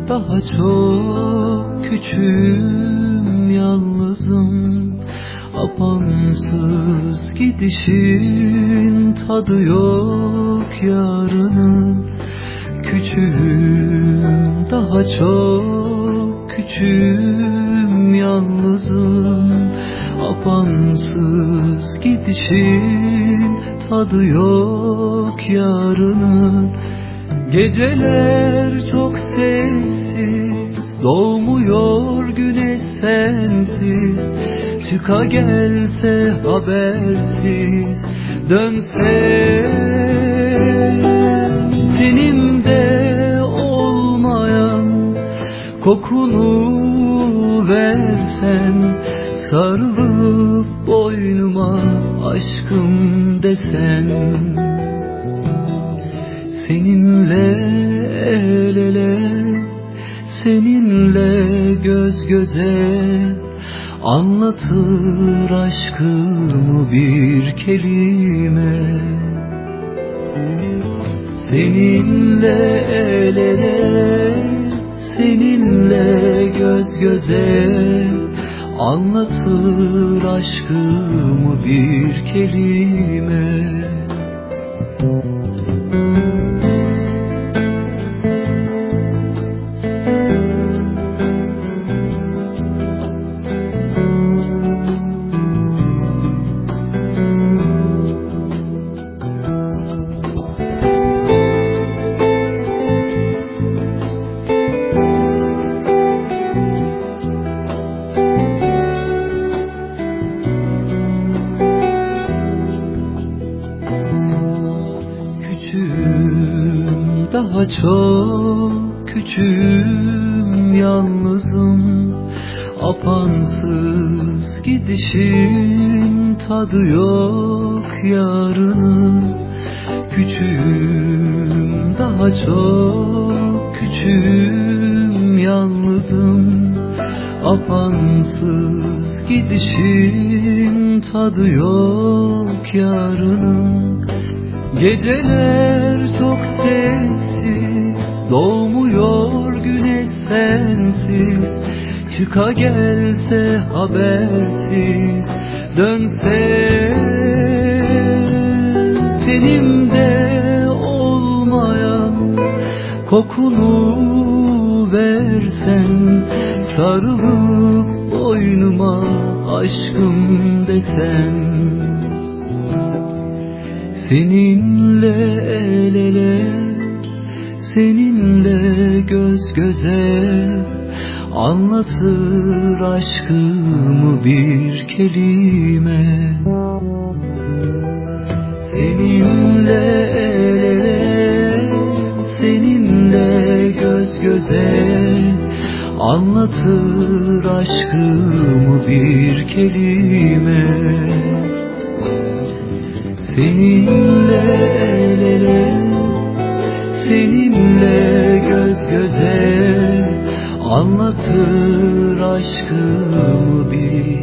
Daha çok küçüğüm, yalnızım. Apansız gidişin tadı yok yarının. Küçüğüm, daha çok küçüğüm, yalnızım. Apansız gidişin tadı yok yarının. Geceler çok sessiz, doğmuyor güneş sensiz. Çıka gelse habersiz, dönse tenimde olmayan kokunu versen, sarılıp boynuma aşkım desen. Seninle el ele, seninle göz göze, anlatır aşkımı bir kelime. Seninle el ele, seninle göz göze, anlatır aşkımı bir kelime. Daha çok küçüğüm, yalnızım. Apansız gidişin tadı yok yarının. Küçüğüm, daha çok küçüğüm, yalnızım. Apansız gidişin tadı yok yarının. Geceler çok sessiz, doğmuyor güneş sensiz. Çıka gelse habersiz, dönse tenimde olmayan kokunu versen, sarılıp boynuma aşkım desen. Seninle el ele, seninle göz göze, anlatır aşkımı bir kelime. Seninle el ele, seninle göz göze, anlatır aşkımı bir kelime. Seninle el ele, seninle göz göze, anlatır aşkımı bir